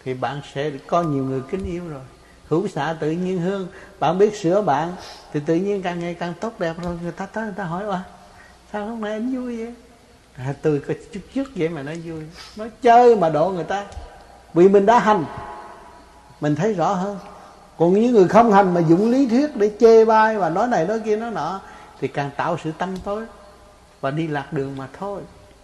thì bạn sẽ có nhiều người kính yêu rồi. Hữu xạ tự nhiên hương, bạn biết sửa bạn thì tự nhiên càng ngày càng tốt đẹp rồi. Người ta tới người ta hỏi: sao hôm nay anh vui vậy? Tôi có chút vậy mà nói vui. Nói chơi mà độ người ta. Vì mình đã hành, mình thấy rõ hơn. Còn những người không hành mà dụng lý thuyết để chê bai và nói này nói kia nói nọ thì càng tạo sự tâm tối và đi lạc đường mà thôi.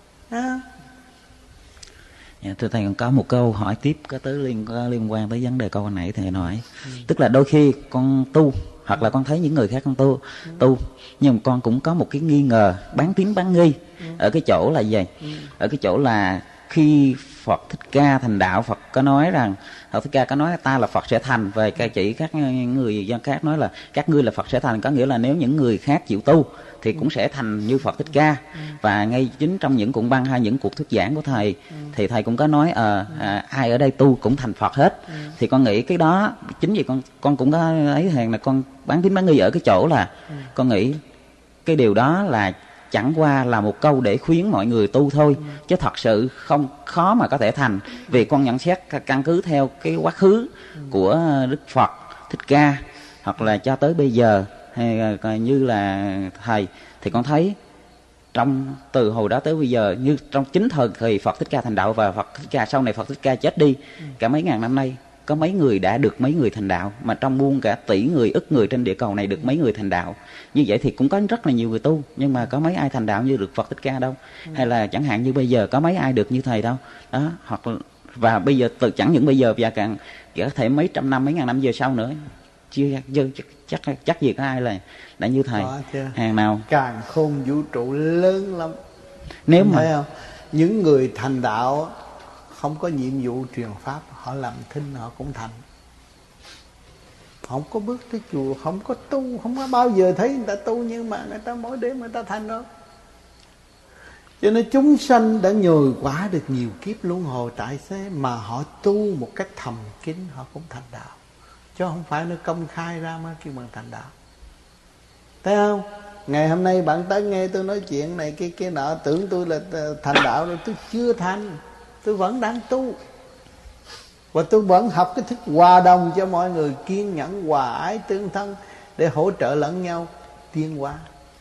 Dạ, thưa thầy, còn có một câu hỏi tiếp có tới liên quan tới vấn đề câu nãy thầy nói. Tức là đôi khi con tu hoặc là con thấy những người khác con tu nhưng mà con cũng có một cái nghi ngờ bán tín bán nghi ở cái chỗ là gì? Ở cái chỗ là khi Phật Thích Ca thành đạo, Phật có nói rằng Phật Thích Ca có nói ta là Phật sẽ thành, về cái chỉ các người dân khác nói là các ngươi là Phật sẽ thành, có nghĩa là nếu những người khác chịu tu thì cũng sẽ thành như Phật Thích Ca. Và ngay chính trong những cuộn băng hay những cuộc thuyết giảng của thầy thì thầy cũng có nói ai ở đây tu cũng thành Phật hết. Thì con nghĩ cái đó chính vì con cũng có ấy hàng là con bán tín bán nghi ở cái chỗ là con nghĩ cái điều đó là chẳng qua là một câu để khuyến mọi người tu thôi, chứ thật sự không khó mà có thể thành. Vì con nhận xét căn cứ theo cái quá khứ của Đức Phật Thích Ca hoặc là cho tới bây giờ hay như là thầy, thì con thấy trong từ hồi đó tới bây giờ, như trong chính thời kỳ Phật Thích Ca thành đạo và Phật Thích Ca sau này Phật Thích Ca chết đi cả mấy ngàn năm nay, có mấy người đã được mấy người thành đạo, mà trong muôn cả tỷ người ức người trên địa cầu này được mấy người thành đạo. Như vậy thì cũng có rất là nhiều người tu, nhưng mà có mấy ai thành đạo như được Phật Thích Ca đâu. Hay là chẳng hạn như bây giờ có mấy ai được như thầy đâu đó. Hoặc và bây giờ từ chẳng những bây giờ và càng có thể mấy trăm năm mấy ngàn năm về sau nữa chưa chắc gì có ai là như thầy. Hàng nào càng khôn vũ trụ lớn lắm. Nếu mà thấy không, những người thành đạo không có nhiệm vụ truyền pháp, họ làm thinh họ cũng thành. Không có bước tới chùa, không có tu, không có bao giờ thấy người ta tu, nhưng mà người ta mỗi đêm người ta thành đâu. Cho nên chúng sanh đã nhồi quả được nhiều kiếp luân hồi tại thế mà họ tu một cách thầm kín họ cũng thành đạo, chứ không phải nó công khai ra mới kêu bằng thành đạo. Thấy không? Ngày hôm nay bạn tới nghe tôi nói chuyện này kia nọ, tưởng tôi là thành đạo rồi. Tôi chưa thành, tôi vẫn đang tu. Và tôi vẫn học cái thức hòa đồng cho mọi người, kiên nhẫn, hòa ái, tương thân để hỗ trợ lẫn nhau tiến hóa.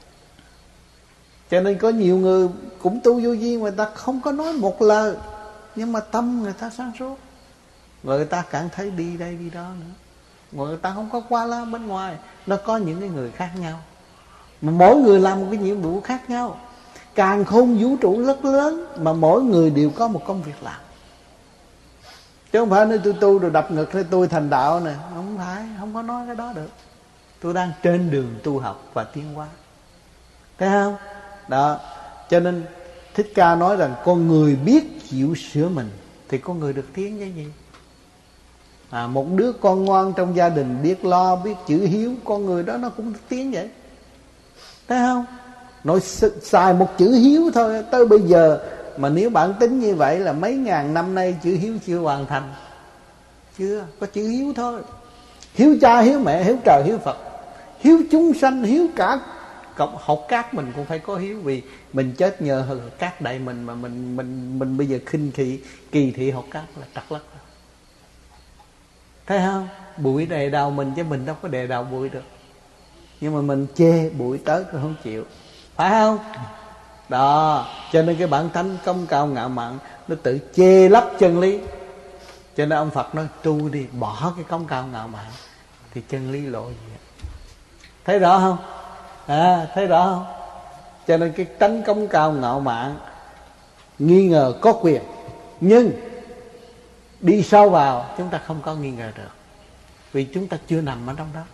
Cho nên có nhiều người cũng tu vô vi, người ta không có nói một lời, nhưng mà tâm người ta sáng suốt. Người ta cảm thấy đi đây đi đó nữa. Người ta không có qua la bên ngoài. Nó có những cái người khác nhau, mà mỗi người làm một cái nhiệm vụ khác nhau. Càng khôn vũ trụ rất lớn, mà mỗi người đều có một công việc làm. Chứ không phải nói tôi tu rồi đập ngực, tôi thành đạo nè. Không phải, không có nói cái đó được. Tôi đang trên đường tu học và tiến hóa. Thấy không? Đó. Cho nên Thích Ca nói rằng con người biết chịu sửa mình thì con người được tiến cái gì? Một đứa con ngoan trong gia đình biết lo, biết chữ hiếu, con người đó nó cũng được tiến vậy. Thấy không? Nói xài một chữ hiếu thôi tới bây giờ, mà nếu bạn tính như vậy là mấy ngàn năm nay chữ hiếu chưa hoàn thành. Chưa, có chữ hiếu thôi. Hiếu cha, hiếu mẹ, hiếu trời, hiếu Phật, hiếu chúng sanh, hiếu cả cộng học cát mình cũng phải có hiếu. Vì mình chết nhờ cát đại mình, mà mình bây giờ khinh thị kỳ thị học cát là trật lất. Thấy không? Bụi đè đầu mình chứ mình đâu có đè đầu bụi được. Nhưng mà mình chê bụi tới cũng không chịu, phải không? Đó. Cho nên cái bản tánh công cao ngạo mạn nó tự chê lấp chân lý. Cho nên ông Phật nói tu đi, bỏ cái công cao ngạo mạn thì chân lý lộ gì. Thấy rõ không? Thấy rõ không? Cho nên cái tánh công cao ngạo mạn, nghi ngờ có quyền, nhưng đi sâu vào chúng ta không có nghi ngờ được, vì chúng ta chưa nằm ở trong đó.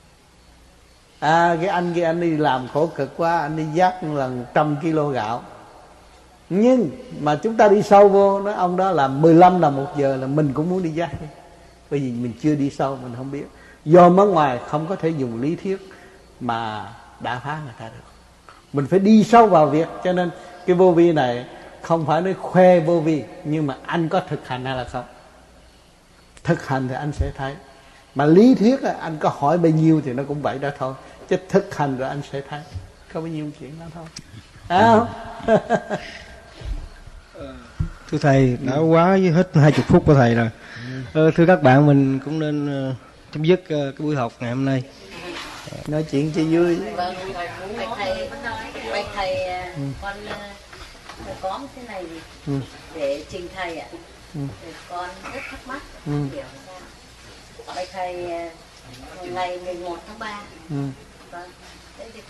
Cái anh kia anh đi làm khổ cực quá, anh đi vác lần 100 kg gạo, nhưng mà chúng ta đi sâu vô, nói ông đó làm 15 đồng một giờ là mình cũng muốn đi vác, bởi vì mình chưa đi sâu, mình không biết. Do ở ngoài không có thể dùng lý thuyết mà đã phá người ta được, mình phải đi sâu vào việc. Cho nên cái vô vi này không phải nói khoe vô vi, nhưng mà anh có thực hành hay là không. Thực hành thì anh sẽ thấy. Mà lý thuyết anh có hỏi bao nhiêu thì nó cũng vậy đó thôi, chứ thực hành rồi anh sẽ thấy. Có bao nhiêu chuyện đó thôi. Không? Thưa thầy, đã quá hết 20 phút của thầy rồi. Thưa các bạn, mình cũng nên chấm dứt cái buổi học ngày hôm nay. Nói chuyện cho vui. Vâng, bạch thầy, con có một cái này để trình thầy ạ. Con rất thắc mắc, hiểu sao? Bạch thầy, ngày 11 tháng 3. Vâng, thế thì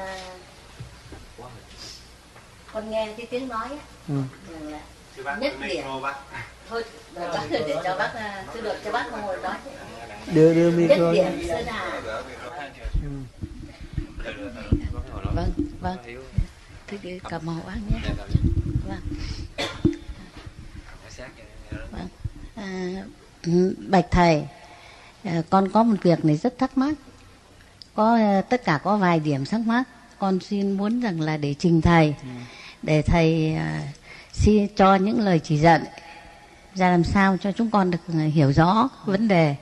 con nghe cái tiếng nói á, là nhất điểm. Thôi, bác để cho bác, tôi được cho bác ngồi nói. Đưa micro. Nhất điểm Sơn Hà. Vâng. Thế thì cầm màu bác nhé. Vâng. Bạch thầy, con có một việc này rất thắc mắc. Tất cả có vài điểm thắc mắc. Con xin muốn rằng là để trình thầy, để thầy xin cho những lời chỉ dẫn ra làm sao cho chúng con được hiểu rõ vấn đề.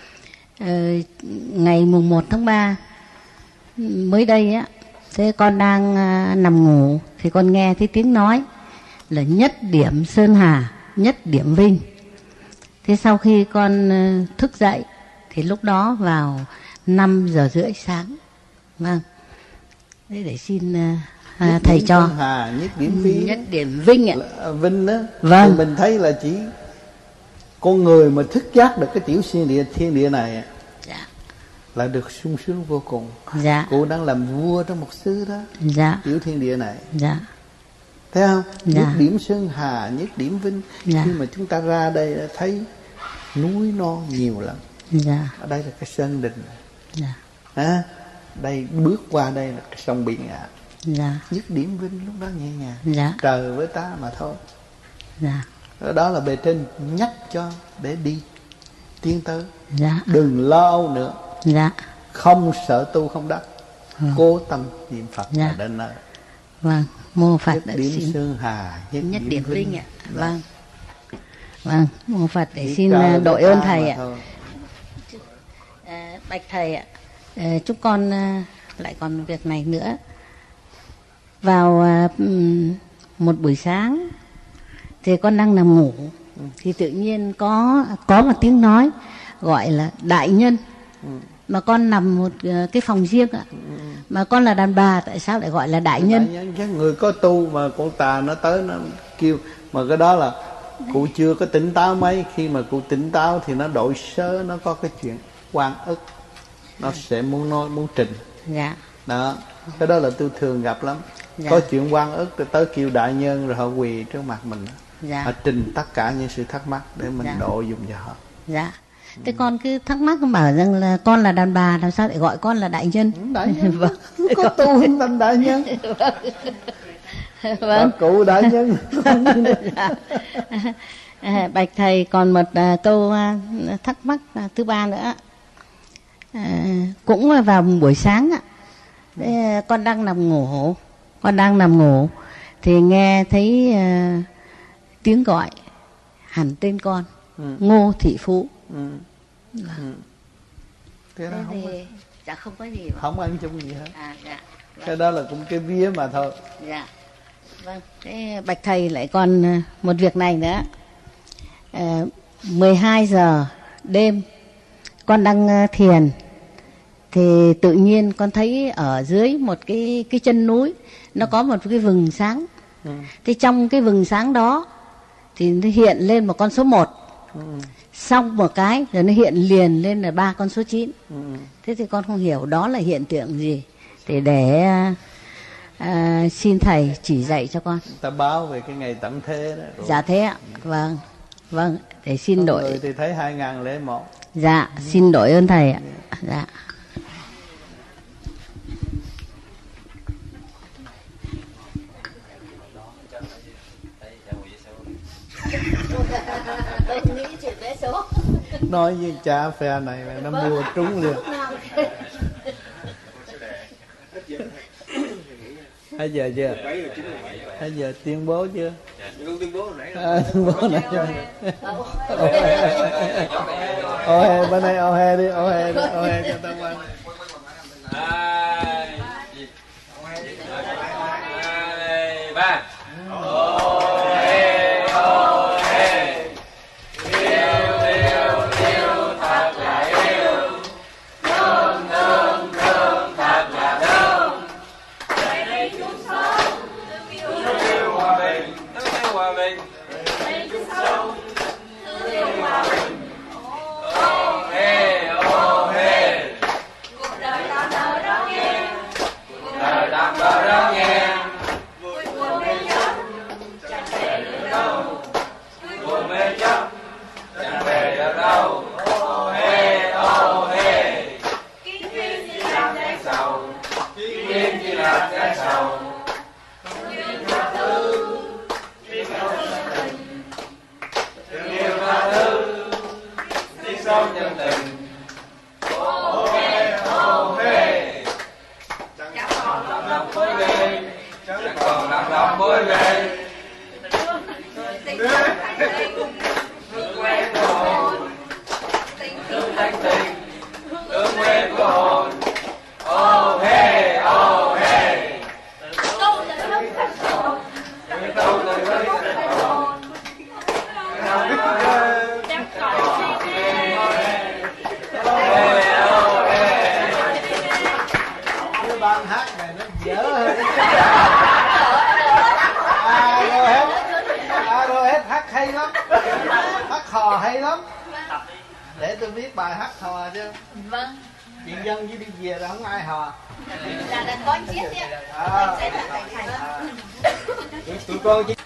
Ngày mùng 1 tháng 3 mới đây á, thế con đang nằm ngủ thì con nghe thấy tiếng nói là nhất điểm Sơn Hà, nhất điểm Vinh. Thế sau khi con thức dậy thì lúc đó vào 5 giờ rưỡi sáng. Vâng. Thế để xin thầy cho. Sơn Hà, nhất điểm Vinh. Nhất điểm Vinh ạ. Vinh đó. Vâng. Thì mình thấy là chỉ con người mà thức giác được cái tiểu thiên địa này, dạ, là được sung sướng vô cùng. Dạ. Cụ đang làm vua trong một xứ đó. Dạ. Tiểu thiên địa này. Dạ. Thấy không? Dạ. Nhất điểm Sơn Hà, nhất điểm Vinh. Dạ. Khi mà chúng ta ra đây thấy núi non nhiều lắm. Dạ. Ở đây là cái Sơn Đình. Dạ. Đây bước qua đây là cái sông Bị Ngạn. Dạ. Nhất điểm Vinh lúc đó nhẹ nhàng. Dạ. Trời với ta mà thôi. Dạ. Đó là bề trên nhắc cho để đi tiến tới. Dạ. Đừng lo âu nữa. Dạ. Không sợ tu không đắc. Cố tâm niệm Phật Dạ. là đến nơi. Vâng, mô Phật Nhất đã điểm xin. Sơn Hà, Nhất điểm Vinh ạ. Dạ. Vâng. Vâng, mô Phật để Chỉ xin trời đội với ơn ta thầy mà ạ. thôi. Bạch thầy ạ, chúc con lại còn một việc này nữa. Vào một buổi sáng thì con đang nằm ngủ, thì tự nhiên có một tiếng nói gọi là đại nhân. Mà con nằm một cái phòng riêng ạ. Mà con là đàn bà, tại sao lại gọi là đại nhân? Đại nhân chứ người có tu mà con tà nó tới nó kêu. Mà cái đó là cụ chưa có tỉnh táo mấy. Khi mà cụ tỉnh táo thì nó đội sớ, nó có cái chuyện oan ức, nó sẽ muốn nói, muốn trình. Dạ. Đó, cái đó là tôi thường gặp lắm. Dạ. Có chuyện oan ức rồi tới kêu đại nhân, rồi họ quỳ trước mặt mình. Dạ. Họ trình tất cả những sự thắc mắc để mình Dạ. độ dùng cho họ. Dạ. Thế con cứ thắc mắc, con bảo rằng là con là đàn bà, làm sao lại gọi con là đại nhân? Đại nhân. Vâng. Có tu không thành đại nhân. Vâng. Cụ đại nhân. Bạch thầy, còn một câu thắc mắc thứ ba nữa. Cũng vào buổi sáng ạ. Con đang nằm ngủ thì nghe thấy tiếng gọi hẳn tên con. Ngô Thị Phú. Thế đó không, dạ không có gì. không ăn chung gì hết. Dạ. Cái đó là cũng cái vía mà thôi. Dạ. Vâng. Thế bạch thầy lại còn một việc này nữa. 12 giờ đêm con đang thiền thì tự nhiên con thấy ở dưới một cái chân núi nó có một cái vầng sáng. Thì trong cái vầng sáng đó thì nó hiện lên một con số 1. Xong một cái rồi nó hiện liền lên là 3 con số 9. Thế thì con không hiểu đó là hiện tượng gì, thì để xin thầy chỉ dạy cho con. Ta báo về cái ngày tận thế đó. Rồi. Dạ thế ạ. Vâng, để xin đổi. Người thì thấy 2001. Dạ, xin đổi ơn thầy ạ. Dạ. Tôi nghĩ chuyện vé số. Nói với cha phe này là nó mua trúng liền. Hết giờ chưa? Hết giờ tuyên bố chưa? Tuyên bố nãy chưa? Ô he, bên đây ô he đi, ô he cho tao qua. Ba. Ô he, sâu chân tình. Ô hê, chẳng còn lắm lòng bối rối, chẳng còn lắm lòng bối rối. Hương quen của hồn, hương thanh tình, hương quen của hồn. Ô hê, ô hê. Câu từ hương thanh hồn, câu từ hương thanh hồn. Chẳng còn suy nghĩ. Ô hê. Cái ban hát này nó dở hơn. Hết hát hay lắm, hát hò hay lắm. Để tôi viết bài hát hò chứ. Vâng. Chuyện dân với đi về là không ai hò. Là có chiếc đi ạ. Tụi con chỉ